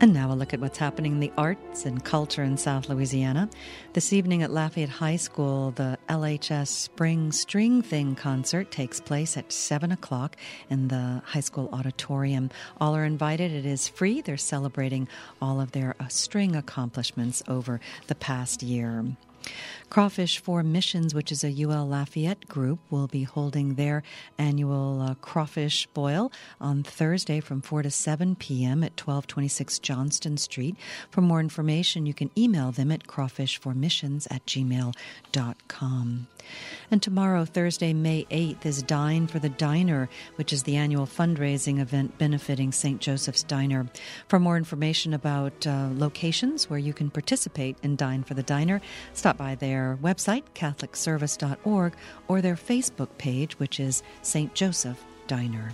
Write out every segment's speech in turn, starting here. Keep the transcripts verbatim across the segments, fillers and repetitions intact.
And now a look at what's happening in the arts and culture in South Louisiana. This evening at Lafayette High School, the L H S Spring String Thing concert takes place at seven o'clock in the high school auditorium. All are invited. It is free. They're celebrating all of their uh, string accomplishments over the past year. Crawfish for Missions, which is a U L Lafayette group, will be holding their annual uh, crawfish boil on Thursday from four to seven p.m. at twelve twenty-six Johnston Street. For more information, you can email them at crawfishformissions at gmail dot com. And tomorrow, Thursday, May eighth, is Dine for the Diner, which is the annual fundraising event benefiting Saint Joseph's Diner. For more information about uh, locations where you can participate in Dine for the Diner, stop by their website, catholic service dot org, or their Facebook page, which is Saint Joseph Diner.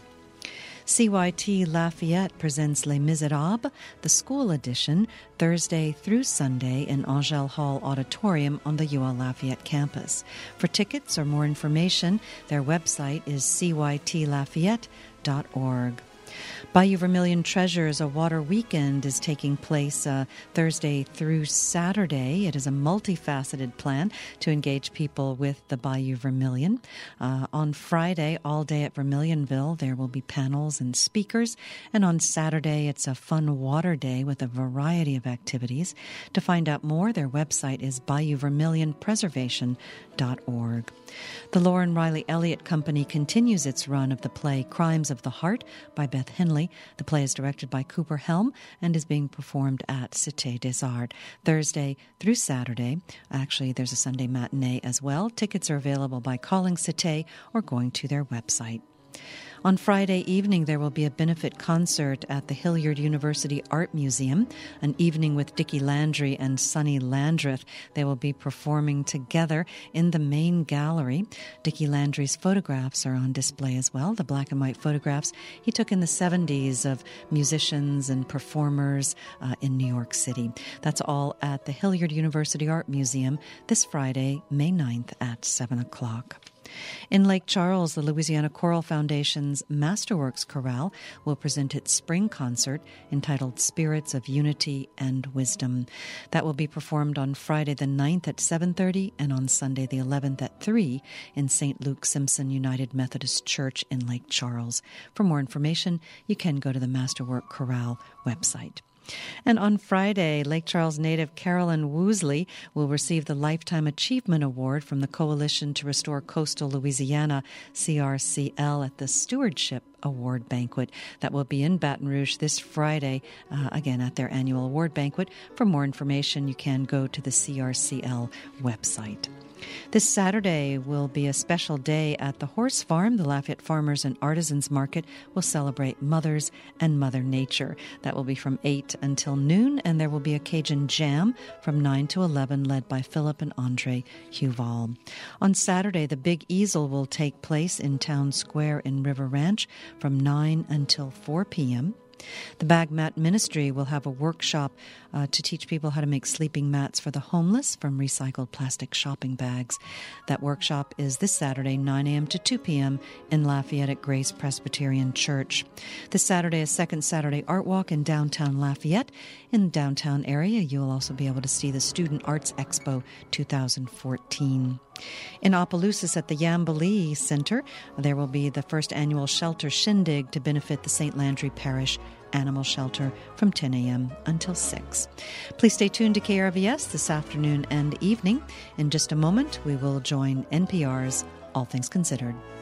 C Y T Lafayette presents Les Miserables, the school edition, Thursday through Sunday in Angel Hall Auditorium on the U L Lafayette campus. For tickets or more information, their website is c y t lafayette dot org. Bayou Vermilion Treasures, a water weekend, is taking place uh, Thursday through Saturday. It is a multifaceted plan to engage people with the Bayou Vermilion. Uh, on Friday, all day at Vermilionville, there will be panels and speakers. And on Saturday, it's a fun water day with a variety of activities. To find out more, their website is bayou vermilion preservation dot org. The Lauren Riley Elliott Company continues its run of the play Crimes of the Heart by Beth Henley. The play is directed by Cooper Helm and is being performed at Cité des Arts Thursday through Saturday. Actually, there's a Sunday matinee as well. Tickets are available by calling Cité or going to their website. On Friday evening, there will be a benefit concert at the Hilliard University Art Museum, an evening with Dickie Landry and Sonny Landreth. They will be performing together in the main gallery. Dickie Landry's photographs are on display as well, the black and white photographs he took in the seventies of musicians and performers uh, in New York City. That's all at the Hilliard University Art Museum this Friday, May ninth at seven o'clock. In Lake Charles, the Louisiana Choral Foundation's Masterworks Chorale will present its spring concert entitled Spirits of Unity and Wisdom. That will be performed on Friday the ninth at seven thirty and on Sunday the eleventh at three in Saint Luke Simpson United Methodist Church in Lake Charles. For more information, you can go to the Masterwork Chorale website. And on Friday, Lake Charles native Carolyn Woosley will receive the Lifetime Achievement Award from the Coalition to Restore Coastal Louisiana, C R C L, at the Stewardship Award Banquet. That will be in Baton Rouge this Friday, uh, again at their annual award banquet. For more information, you can go to the C R C L website. This Saturday will be a special day at the Horse Farm. The Lafayette Farmers and Artisans Market will celebrate mothers and Mother Nature. That will be from eight until noon, and there will be a Cajun Jam from nine to eleven, led by Philip and Andre Huval. On Saturday, the Big Easel will take place in Town Square in River Ranch from nine until four p.m. The Bag Mat Ministry will have a workshop uh, to teach people how to make sleeping mats for the homeless from recycled plastic shopping bags. That workshop is this Saturday, nine a.m. to two p.m. in Lafayette at Grace Presbyterian Church. This Saturday is Second Saturday Art Walk in downtown Lafayette. In the downtown area, you will also be able to see the Student Arts Expo two thousand fourteen. In Opelousas at the Yambilee Center, there will be the first annual shelter shindig to benefit the Saint Landry Parish Animal Shelter from ten a.m. until six. Please stay tuned to K R V S this afternoon and evening. In just a moment, we will join N P R's All Things Considered.